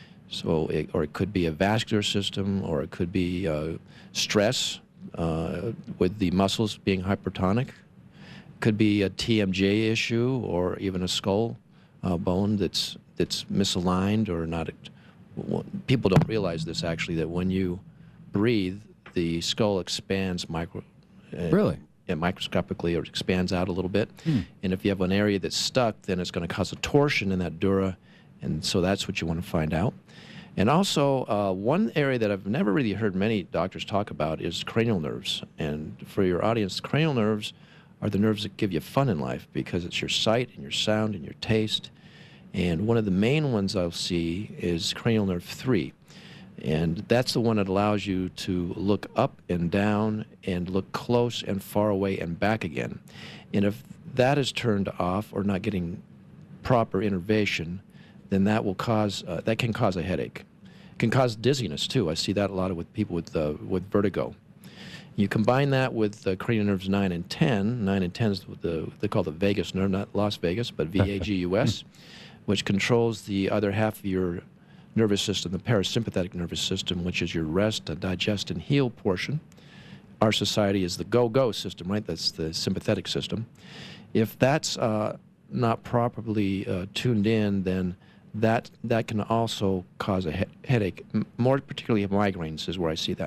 so it, or it could be a vascular system, or it could be uh, stress uh, with the muscles being hypertonic. Could be a T M J issue, or even a skull uh, bone that's that's misaligned or not. People don't realize this actually, that when you breathe, the skull expands micro. Uh, really? Yeah, microscopically, or expands out a little bit. Hmm. And if you have an area that's stuck, then it's going to cause a torsion in that dura, and so that's what you want to find out. And also, uh, one area that I've never really heard many doctors talk about is cranial nerves. And for your audience, cranial nerves are the nerves that give you fun in life, because it's your sight and your sound and your taste. And one of the main ones I'll see is cranial nerve three. And that's the one that allows you to look up and down and look close and far away and back again. And if that is turned off or not getting proper innervation, then that will cause, uh, that can cause a headache. It can cause dizziness too. I see that a lot with people with, uh, with vertigo. You combine that with uh, cranial nerves nine and ten. nine and ten is the, they call the vagus nerve, not Las Vegas, but V A G U S, which controls the other half of your nervous system, the parasympathetic nervous system, which is your rest, uh, digest, and heal portion. Our society is the go-go system, right? That's the sympathetic system. If that's uh, not properly uh, tuned in, then that, that can also cause a he headache. M more particularly migraines is where I see that.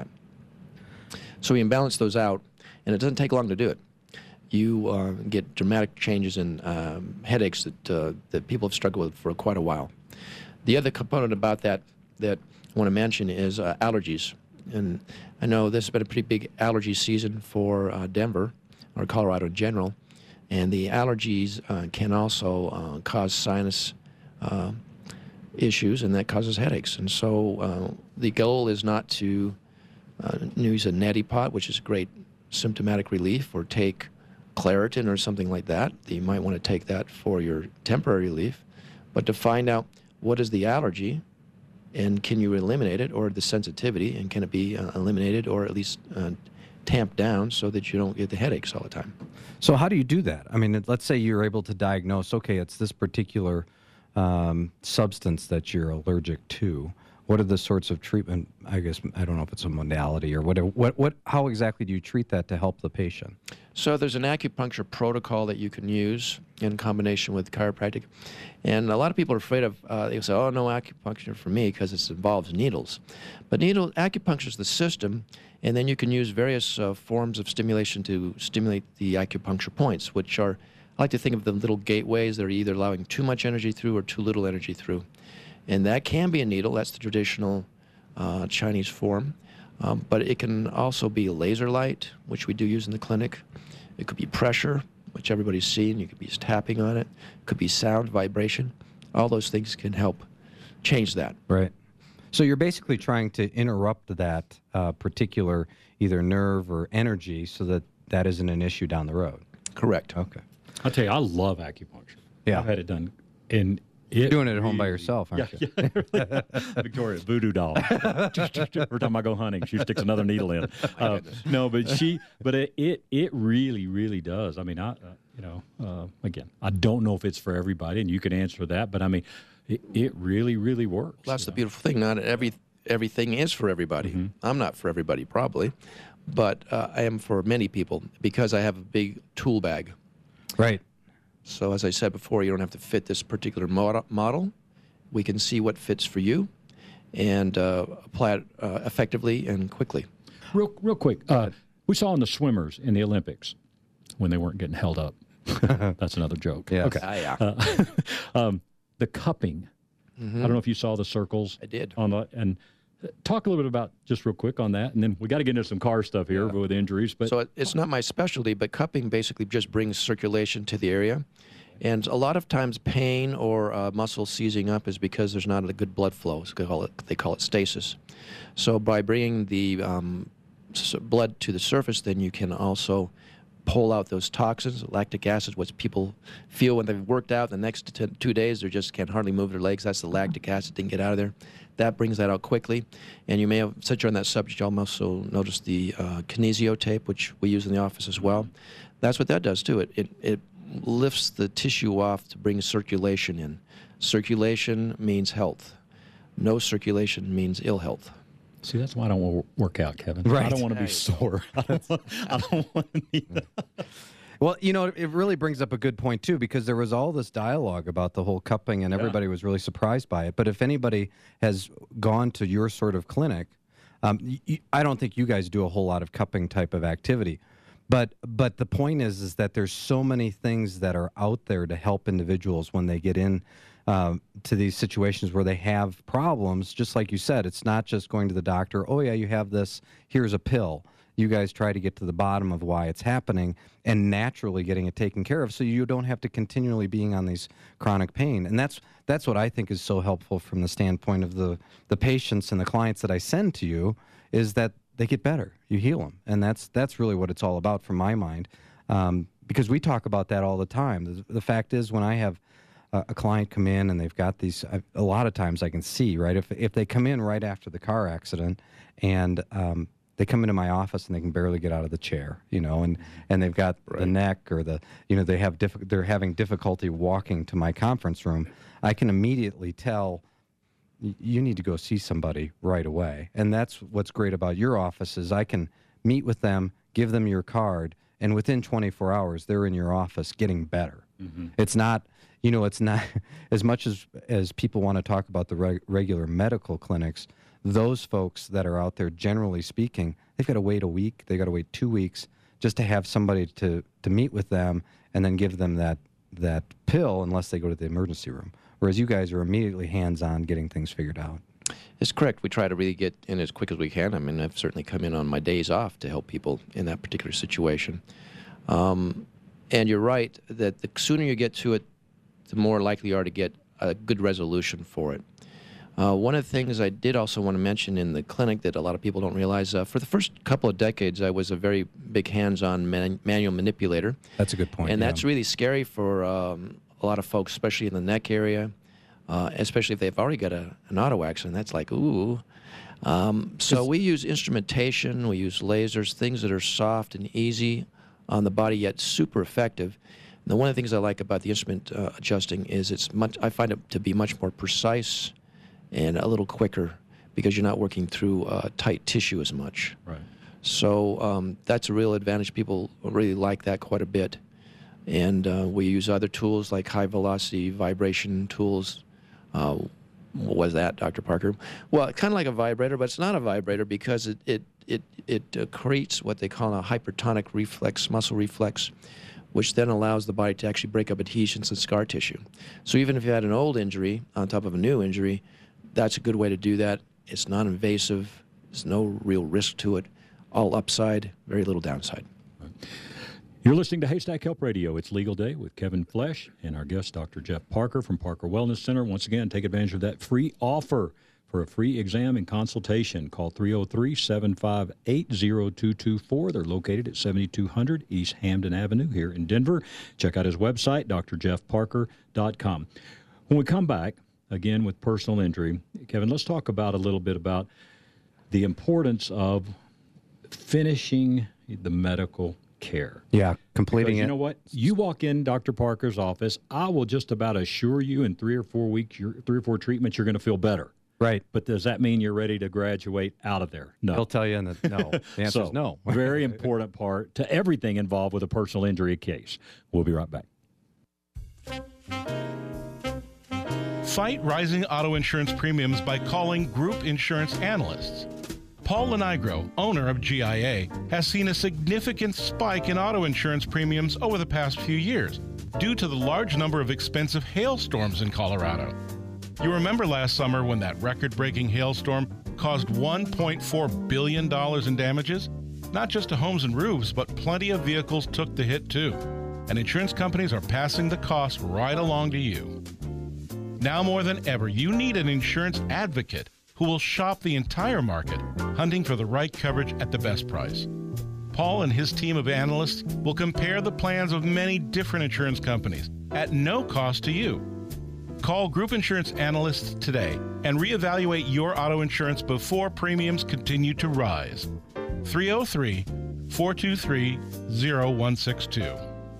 So we can balance those out, and it doesn't take long to do it. You uh, get dramatic changes in um, headaches that, uh, that people have struggled with for quite a while. The other component about that that I want to mention is uh, allergies. And I know this has been a pretty big allergy season for uh, Denver, or Colorado in general, and the allergies uh, can also uh, cause sinus uh, issues, and that causes headaches. And so uh, the goal is not to Uh, use a neti pot, which is a great symptomatic relief, or take Claritin or something like that. You might want to take that for your temporary relief, but to find out what is the allergy, and can you eliminate it, or the sensitivity, and can it be uh, eliminated or at least uh, tamped down so that you don't get the headaches all the time. So how do you do that? I mean, let's say you're able to diagnose, okay, it's this particular um, substance that you're allergic to. What are the sorts of treatment, I guess, I don't know if it's a modality or whatever, what, what, how exactly do you treat that to help the patient? So there's an acupuncture protocol that you can use in combination with chiropractic. And a lot of people are afraid of, uh, they say, oh, no acupuncture for me because it involves needles. But needle acupuncture is the system, and then you can use various uh, forms of stimulation to stimulate the acupuncture points, which are, I like to think of them little gateways that are either allowing too much energy through or too little energy through. And that can be a needle. That's the traditional uh, Chinese form. Um, but it can also be laser light, which we do use in the clinic. It could be pressure, which everybody's seen. You could be tapping on it. It could be sound, vibration. All those things can help change that. Right. So you're basically trying to interrupt that uh, particular either nerve or energy so that that isn't an issue down the road. Correct. Okay. I'll tell you, I love acupuncture. Yeah. I've had it done. And it You're doing it at really, home by yourself, aren't yeah, you? Yeah, Victoria, voodoo doll. Every time I go hunting, she sticks another needle in. Uh, no, but she, but it, it, it really, really does. I mean, I, uh, you know, uh, again, I don't know if it's for everybody, and you can answer that, but I mean, it, it really, really works. Well, that's the know? beautiful thing. Not every everything is for everybody. Mm-hmm. I'm not for everybody, probably, but uh, I am for many people because I have a big tool bag. Right. So as I said before, you don't have to fit this particular model. We can see what fits for you and uh, apply it uh, effectively and quickly. Real, real quick, uh, we saw in the swimmers in the Olympics when they weren't getting held up. That's another joke. Yes. Okay. Ah, yeah. Uh, um, the cupping. Mm-hmm. I don't know if you saw the circles. I did. On the and talk a little bit about just real quick on that, and then we got to get into some car stuff here yeah. with injuries. But so it's not my specialty, but cupping basically just brings circulation to the area. And a lot of times pain or uh, muscle seizing up is because there's not a good blood flow. They call it, they call it stasis. So by bringing the um, blood to the surface, then you can also pull out those toxins. Lactic acid, what people feel when they've worked out. The next t- two days, they just can't hardly move their legs. That's the lactic acid. Didn't get out of there. That brings that out quickly. And you may have, since you're on that subject, you'll also notice the uh, kinesio tape, which we use in the office as well. That's what that does, too. It, it, it lifts the tissue off to bring circulation in. Circulation means health. No circulation means ill health. See, that's why I don't want to work out, Kevin. Right. I don't want to be sore. I don't want, I don't want to need that. Well, you know, it really brings up a good point, too, because there was all this dialogue about the whole cupping, and everybody yeah. was really surprised by it. But if anybody has gone to your sort of clinic, um, y- I don't think you guys do a whole lot of cupping type of activity. But but the point is is that there's so many things that are out there to help individuals when they get in um, to these situations where they have problems. Just like you said, it's not just going to the doctor, oh, yeah, you have this, here's a pill. You guys try to get to the bottom of why it's happening and naturally getting it taken care of so you don't have to continually being on these chronic pain. And that's that's what I think is so helpful from the standpoint of the, the patients and the clients that I send to you is that they get better. You heal them. And that's that's really what it's all about from my mind um, because we talk about that all the time. The, the fact is when I have a, a client come in and they've got these, I, a lot of times I can see, right, if if they come in right after the car accident and um, they come into my office and they can barely get out of the chair, you know, and, and they've got right. the neck or the, you know, they have diff- they're having difficulty walking to my conference room, I can immediately tell you need to go see somebody right away. And that's what's great about your office is I can meet with them, give them your card, and within twenty-four hours, they're in your office getting better. Mm-hmm. It's not, you know, it's not, as much as, as people want to talk about the reg- regular medical clinics, those folks that are out there, generally speaking, they've got to wait a week, they've got to wait two weeks just to have somebody to, to meet with them and then give them that, that pill unless they go to the emergency room. Whereas you guys are immediately hands-on getting things figured out. It's correct. We try to really get in as quick as we can. I mean, I've certainly come in on my days off to help people in that particular situation. Um, and you're right that the sooner you get to it, the more likely you are to get a good resolution for it. Uh, one of the things I did also want to mention in the clinic that a lot of people don't realize, uh, for the first couple of decades, I was a very big hands-on man- manual manipulator. That's a good point. And yeah. that's really scary for um, a lot of folks, especially in the neck area, uh, especially if they've already got a, an auto accident. That's like, ooh. Um, so we use instrumentation, we use lasers, things that are soft and easy on the body, yet super effective. And one of the things I like about the instrument uh, adjusting is it's much, I find it to be much more precise and a little quicker because you're not working through uh, tight tissue as much. Right. So um, that's a real advantage. People really like that quite a bit. And uh, we use other tools like high-velocity vibration tools. Uh, what was that, Doctor Parker? Well, kind of like a vibrator, but it's not a vibrator because it it it, it uh, creates what they call a hypertonic reflex, muscle reflex, which then allows the body to actually break up adhesions and scar tissue. So even if you had an old injury on top of a new injury, that's a good way to do that. It's non-invasive. There's no real risk to it. All upside, very little downside. You're listening to Haystack Help Radio. It's Legal Day with Kevin Flesh and our guest, Doctor Jeff Parker from Parker Wellness Center. Once again, take advantage of that free offer for a free exam and consultation. Call three oh three, seven five eight, oh two two four. They're located at seventy-two hundred East Hampden Avenue here in Denver. Check out his website, d r jeff parker dot com. When we come back, again with personal injury, Kevin, let's talk about a little bit about the importance of finishing the medical care. Yeah, completing because it. You know what? You walk in Doctor Parker's office, I will just about assure you in three or four weeks, your three or four treatments, you're going to feel better. Right. But does that mean you're ready to graduate out of there? No. He'll tell you in the, no. The answer so, is no. Very important part to everything involved with a personal injury case. We'll be right back. Fight rising auto insurance premiums by calling Group Insurance Analysts. Paul Lenigro, owner of G I A, has seen a significant spike in auto insurance premiums over the past few years due to the large number of expensive hailstorms in Colorado. You remember last summer when that record-breaking hailstorm caused one point four billion dollars in damages? Not just to homes and roofs, but plenty of vehicles took the hit too. And insurance companies are passing the cost right along to you. Now more than ever, you need an insurance advocate who will shop the entire market, hunting for the right coverage at the best price. Paul and his team of analysts will compare the plans of many different insurance companies at no cost to you. Call Group Insurance Analysts today and reevaluate your auto insurance before premiums continue to rise. three oh three, four two three, oh one six two.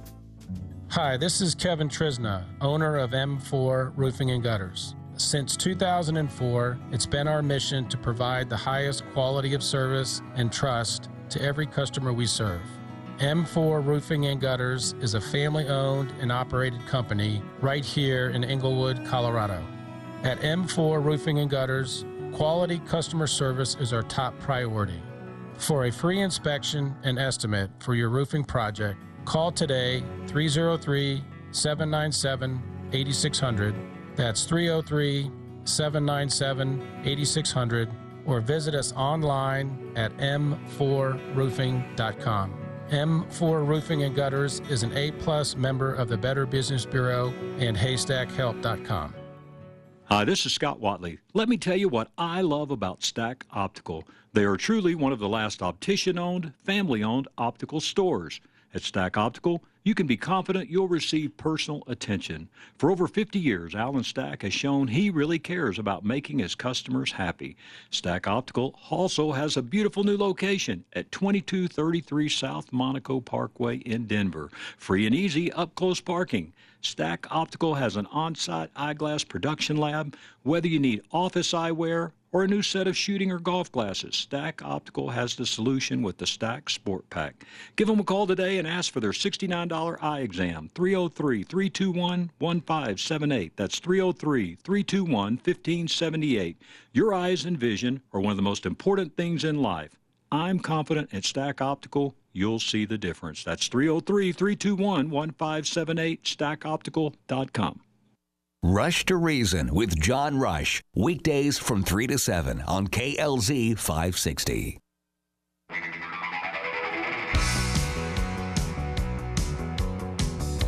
Hi, this is Kevin Trisna, owner of M four Roofing and Gutters. Since two thousand four, it's been our mission to provide the highest quality of service and trust to every customer we serve. M four Roofing and Gutters is a family-owned and operated company right here in Englewood, Colorado. At M four Roofing and Gutters, quality customer service is our top priority. For a free inspection and estimate for your roofing project, call today three oh three, seven nine seven, eight six hundred. That's three oh three, seven nine seven, eight six hundred, or visit us online at m four roofing dot com. M four Roofing and Gutters is an A-plus member of the Better Business Bureau and haystack help dot com. Hi, this is Scott Watley. Let me tell you what I love about Stack Optical. They are truly one of the last optician-owned, family-owned optical stores. At Stack Optical, you can be confident you'll receive personal attention. For over fifty years, Alan Stack has shown he really cares about making his customers happy. Stack Optical also has a beautiful new location at twenty-two thirty-three South Monaco Parkway in Denver. Free and easy up-close parking. Stack Optical has an on-site eyeglass production lab. Whether you need office eyewear or a new set of shooting or golf glasses, Stack Optical has the solution with the Stack Sport Pack. Give them a call today and ask for their sixty-nine dollars eye exam, three oh three, three two one, one five seven eight. That's three oh three, three two one, one five seven eight. Your eyes and vision are one of the most important things in life. I'm confident at Stack Optical, you'll see the difference. That's three oh three, three two one, one five seven eight, stack optical dot com. Rush to Reason with John Rush. Weekdays from three to seven on K L Z five sixty.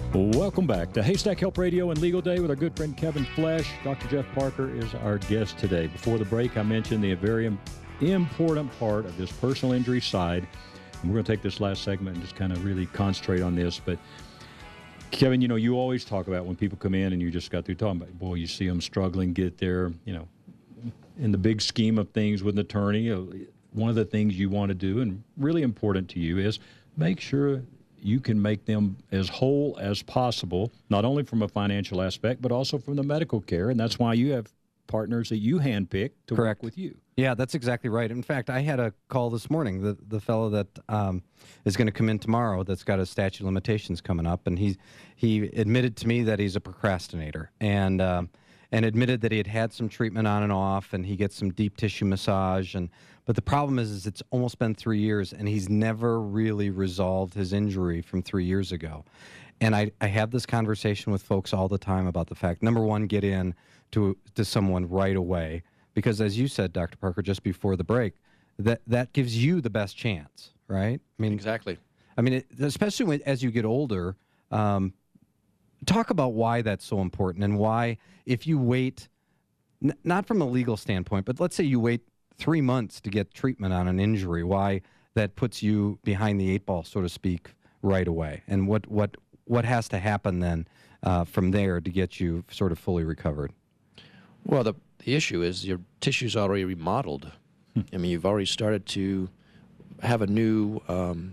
Welcome back to Haystack Help Radio and Legal Day with our good friend Kevin Flesh. Doctor Jeff Parker is our guest today. Before the break, I mentioned the very important part of this personal injury side. And we're going to take this last segment and just kind of really concentrate on this. But, Kevin, you know, you always talk about when people come in and you just got through talking about, boy, you see them struggling, get there, you know, in the big scheme of things with an attorney. You know, one of the things you want to do, and really important to you, is make sure you can make them as whole as possible, not only from a financial aspect, but also from the medical care. And that's why you have partners that you handpick to Correct. work with you. Yeah, that's exactly right. In fact, I had a call this morning, the the fellow that um, is going to come in tomorrow that's got a statute of limitations coming up, and he, he admitted to me that he's a procrastinator, and um, and admitted that he had had some treatment on and off, and he gets some deep tissue massage, and but the problem is, is it's almost been three years, and he's never really resolved his injury from three years ago. And I, I have this conversation with folks all the time about the fact, number one, get in to, to someone right away, because as you said, Doctor Parker, just before the break, that, that gives you the best chance, right? I mean, exactly. I mean, it, especially when, as you get older, um, talk about why that's so important and why if you wait, n- not from a legal standpoint, but let's say you wait three months to get treatment on an injury, why that puts you behind the eight ball, so to speak, right away, and what what what has to happen then uh, from there to get you sort of fully recovered? Well, the the issue is your tissue's already remodeled. Hmm. I mean, you've already started to have a new um,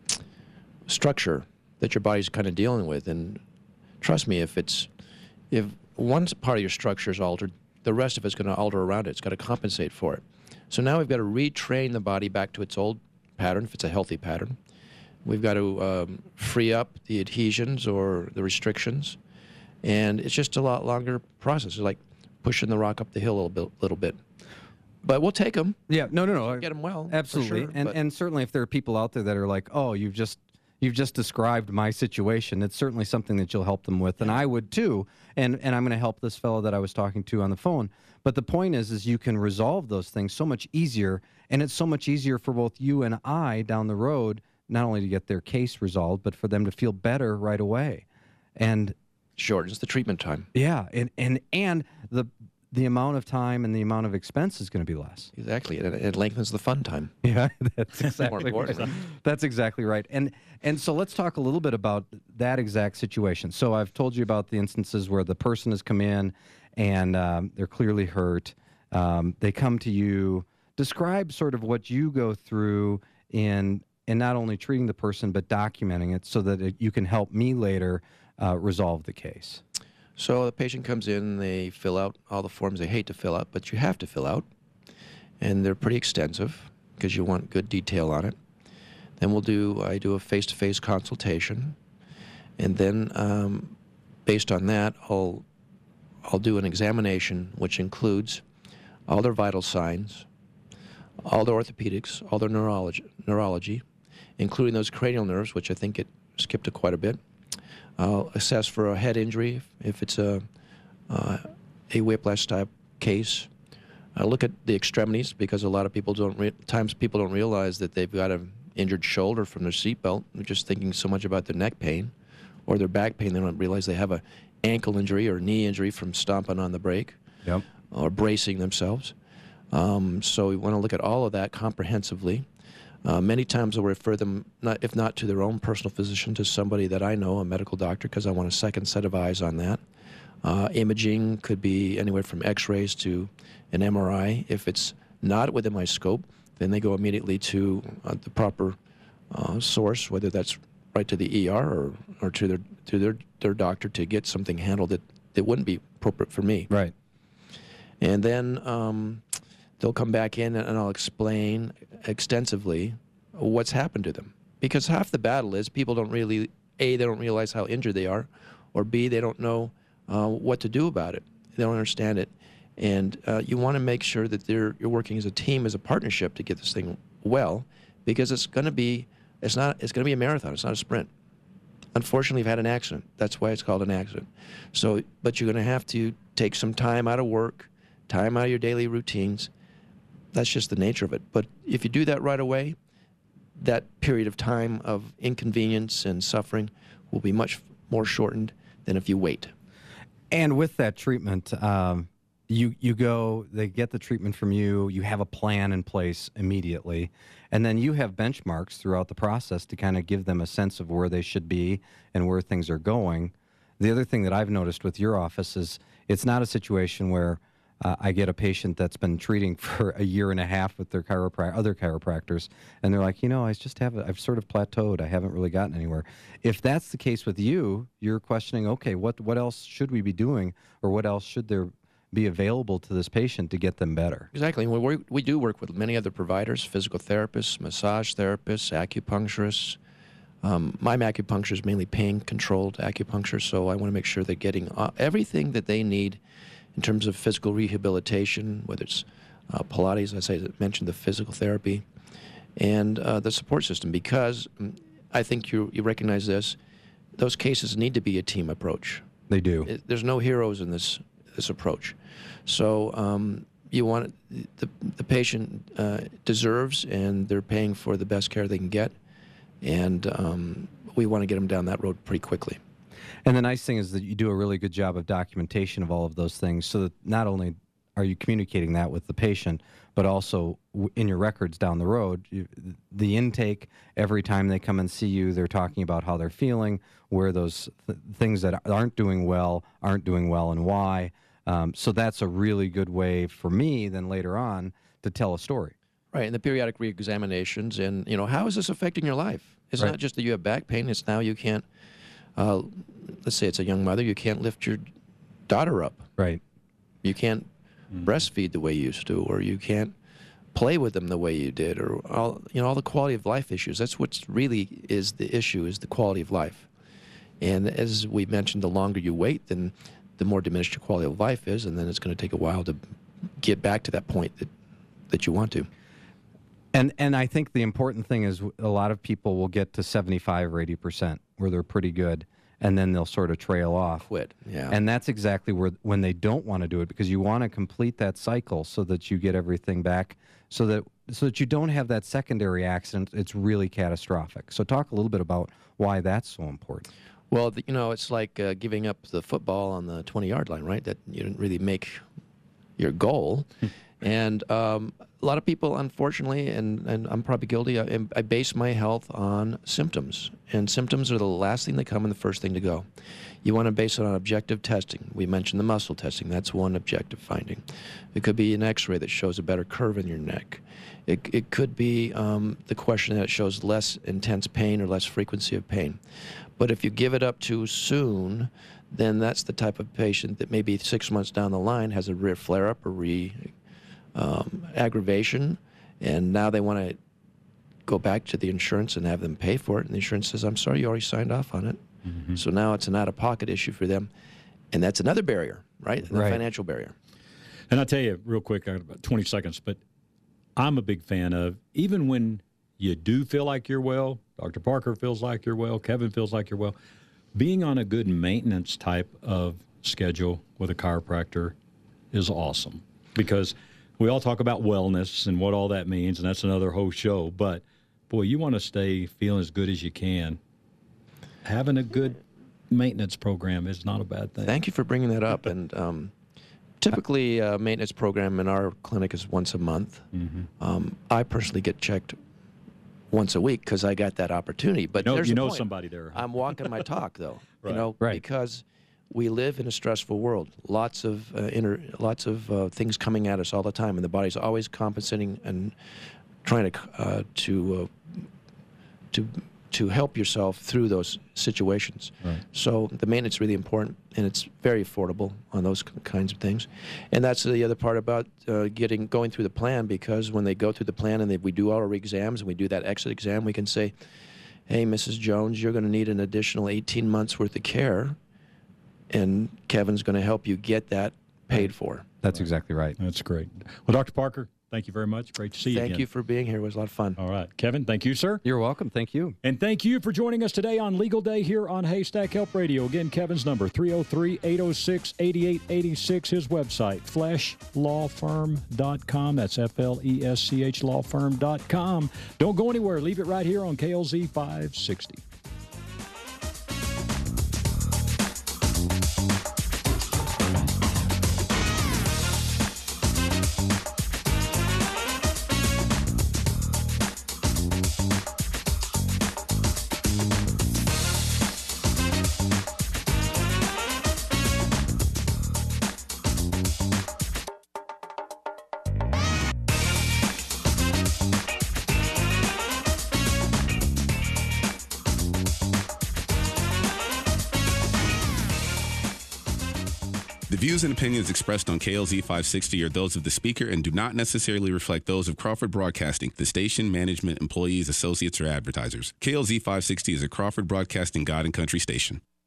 structure that your body's kind of dealing with, and trust me, if it's if one part of your structure is altered, the rest of it's going to alter around it. It's got to compensate for it. So now we've got to retrain the body back to its old pattern, if it's a healthy pattern. We've got to um, free up the adhesions or the restrictions. And it's just a lot longer process. It's like pushing the rock up the hill a little bit. Little bit. But we'll take them. Yeah, no, no, no. Get them well. Absolutely. For sure, and, but- and certainly if there are people out there that are like, oh, you've just You've just described my situation. It's certainly something that you'll help them with, and I would too. And and I'm going to help this fellow that I was talking to on the phone. But the point is, is you can resolve those things so much easier, and it's so much easier for both you and I down the road, not only to get their case resolved, but for them to feel better right away. And shortens the treatment time. Yeah, and and and the the amount of time and the amount of expense is going to be less. Exactly. It, it lengthens the fun time. Yeah, that's exactly More right. importantly. That's exactly right. And and so let's talk a little bit about that exact situation. So I've told you about the instances where the person has come in and um, they're clearly hurt. Um, they come to you. Describe sort of what you go through in in not only treating the person but documenting it so that it, you can help me later uh, resolve the case. So the patient comes in, they fill out all the forms they hate to fill out, but you have to fill out. And they're pretty extensive because you want good detail on it. Then we'll do, I do a face-to-face consultation. And then um, based on that, I'll, I'll do an examination which includes all their vital signs, all their orthopedics, all their neurology, neurology, including those cranial nerves, which I think it skipped a quite a bit. I'll assess for a head injury if, if it's a, uh, a whiplash type case. I look at the extremities because a lot of people don't, re- times people don't realize that they've got an injured shoulder from their seatbelt. They're just thinking so much about their neck pain or their back pain. They don't realize they have an ankle injury or knee injury from stomping on the brake yep. or bracing themselves. Um, so we want to look at all of that comprehensively. Uh, many times I'll refer them, not, if not to their own personal physician, to somebody that I know, a medical doctor, because I want a second set of eyes on that. Uh, imaging could be anywhere from x-rays to an M R I. If it's not within my scope, then they go immediately to uh, the proper uh, source, whether that's right to the E R or, or to their to their, their doctor to get something handled that, that wouldn't be appropriate for me. Right. And then um, they'll come back in and I'll explain extensively what's happened to them. Because half the battle is people don't really, A, they don't realize how injured they are, or B, they don't know uh, what to do about it. They don't understand it. And uh, you want to make sure that they're, you're working as a team, as a partnership to get this thing well, because it's going to be, it's not, it's going to be a marathon. It's not a sprint. Unfortunately, you've had an accident. That's why it's called an accident. So, but you're going to have to take some time out of work, time out of your daily routines. That's just the nature of it. But if you do that right away, that period of time of inconvenience and suffering will be much more shortened than if you wait. And with that treatment, um, you you go, they get the treatment from you, you have a plan in place immediately, and then you have benchmarks throughout the process to kind of give them a sense of where they should be and where things are going. The other thing that I've noticed with your office is it's not a situation where uh, I get a patient that's been treating for a year and a half with their chiropra- other chiropractors, and they're like, you know, I just have, I've sort of plateaued. I haven't really gotten anywhere. If that's the case with you, you're questioning, okay, what what else should we be doing, or what else should there be available to this patient to get them better? Exactly. We, work, we do work with many other providers, physical therapists, massage therapists, acupuncturists. Um, my acupuncture is mainly pain-controlled acupuncture, so I want to make sure they're getting uh, everything that they need in terms of physical rehabilitation, whether it's uh, Pilates, as I mentioned, the physical therapy, and uh, the support system, because um, I think you, you recognize this, those cases need to be a team approach. They do. It, there's no heroes in this this approach. So um, you want the, the patient uh, deserves, and they're paying for the best care they can get, and um, we want to get them down that road pretty quickly. And the nice thing is that you do a really good job of documentation of all of those things, so that not only are you communicating that with the patient, but also in your records down the road, you, the intake, every time they come and see you, they're talking about how they're feeling, where those th- things that aren't doing well aren't doing well, and why. Um, so that's a really good way for me then later on to tell a story. Right, and the periodic reexaminations, and, you know, how is this affecting your life? It's Right. not just that you have back pain, it's now you can't, uh, let's say it's a young mother, you can't lift your daughter up. Right. You can't mm. breastfeed the way you used to, or you can't play with them the way you did, or all, you know, all the quality of life issues. That's what's really is the issue, is the quality of life. And as we mentioned, the longer you wait, then the more diminished your quality of life is, and then it's going to take a while to get back to that point that, that you want to. And and I think the important thing is a lot of people will get to seventy-five or eighty percent where they're pretty good, and then they'll sort of trail off. Quit, yeah. And that's exactly where when they don't want to do it, because you want to complete that cycle so that you get everything back, so that so that you don't have that secondary accident. It's really catastrophic. So talk a little bit about why that's so important. Well, you know, it's like uh, giving up the football on the twenty-yard line, right? That you didn't really make your goal. And um, a lot of people, unfortunately, and, and I'm probably guilty, I, I base my health on symptoms. And symptoms are the last thing that come and the first thing to go. You want to base it on objective testing. We mentioned the muscle testing. That's one objective finding. It could be an x-ray that shows a better curve in your neck. It, it could be um, the question that shows less intense pain or less frequency of pain. But if you give it up too soon, then that's the type of patient that maybe six months down the line has a rear flare-up or re um, aggravation, and now they want to go back to the insurance and have them pay for it, and the insurance says, I'm sorry, you already signed off on it. Mm-hmm. So now it's an out-of-pocket issue for them, and that's another barrier, right? The Right. financial barrier. And I'll tell you real quick, I got about twenty seconds, but I'm a big fan of, even when you do feel like you're well, Doctor Parker feels like you're well, Kevin feels like you're well, being on a good maintenance type of schedule with a chiropractor is awesome, because we all talk about wellness and what all that means, and that's another whole show. But, boy, you want to stay feeling as good as you can. Having a good maintenance program is not a bad thing. Thank you for bringing that up. And um, typically, a maintenance program in our clinic is once a month. Mm-hmm. Um, I personally get checked once a week because I got that opportunity. But No, there's you the know point. somebody there. I'm walking my talk, though. Right. You know, Right. because we live in a stressful world. Lots of uh, inter, lots of uh, things coming at us all the time, and the body's always compensating and trying to uh, to uh, to to help yourself through those situations. Right. So the maintenance is really important, and it's very affordable on those kinds of things. And that's the other part about uh, getting going through the plan, because when they go through the plan and they, we do all our exams and we do that exit exam, we can say, hey, Missus Jones, you're going to need an additional eighteen months worth of care, and Kevin's going to help you get that paid for. That's exactly right. That's great. Well, Doctor Parker, thank you very much. Great to see you Thank again. you for being here. It was a lot of fun. All right. Kevin, thank you, sir. You're welcome. Thank you. And thank you for joining us today on Legal Day here on Haystack Help Radio. Again, Kevin's number, three oh three, eight oh six, eight eight eight six. His website, flesh law firm dot com. That's F L E S C H law firm dot com. Don't go anywhere. Leave it right here on K L Z five sixty. The views and opinions expressed on K L Z five sixty are those of the speaker and do not necessarily reflect those of Crawford Broadcasting, the station, management, employees, associates, or advertisers. K L Z five sixty is a Crawford Broadcasting God and Country station.